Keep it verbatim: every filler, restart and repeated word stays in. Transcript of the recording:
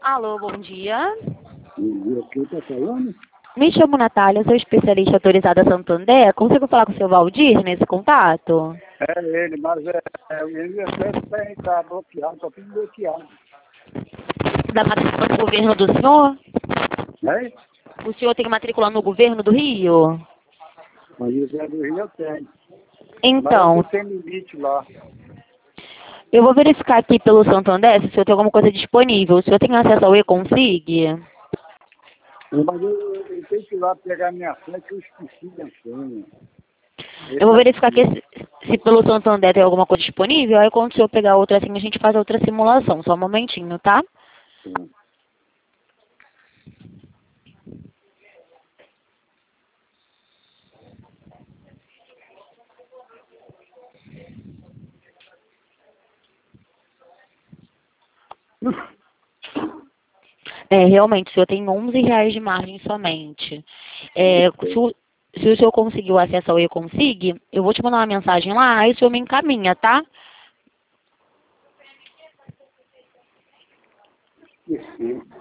Alô, bom dia. E quem está falando? Me chamo Natália, sou especialista autorizada Santander. Consigo falar com o seu Valdir nesse contato? É ele, mas é, é, o I N S S tem, está bloqueado, está tudo bloqueado. Da matrícula do governo do senhor? Né? O senhor tem matrícula no governo do Rio? Mas o Zé do Rio eu tenho. Então, Mas não tem limite lá. eu vou verificar aqui pelo Santander se o senhor tem alguma coisa disponível. O senhor tem acesso ao E-Consig? Mas eu, eu tenho que ir lá pegar minha senha que eu esqueci minha senha. Eu vou verificar aqui se, se pelo Santander tem alguma coisa disponível. Aí quando o senhor pegar outra assim, a gente faz outra simulação. Só um momentinho, tá? Sim. É, realmente, o senhor tem onze reais de margem somente. É, se, o, se o senhor conseguiu acesso ao E-Consig, eu vou te mandar uma mensagem lá, aí o senhor me encaminha, tá? Esqueci.